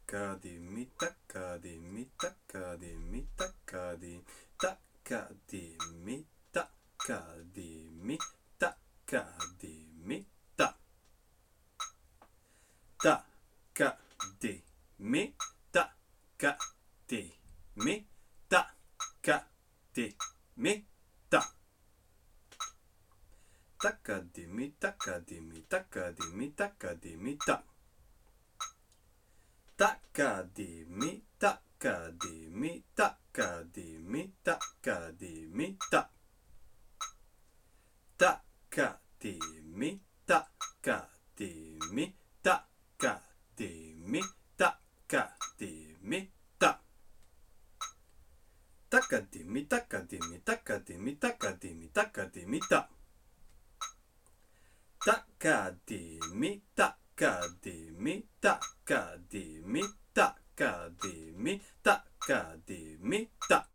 かでみたかでみたかでみたかでたかでみたかでみたかでみたたかでみたかでみたかでみたたかでみたかでみたかでみたかでみたたかでみたかでみたかでみたかでみたたかでみたかでみたかでみたかでみたたかでみたかでみたかでみたかでみたかでみたたかでみたかでみたかでみたかでみたかでみた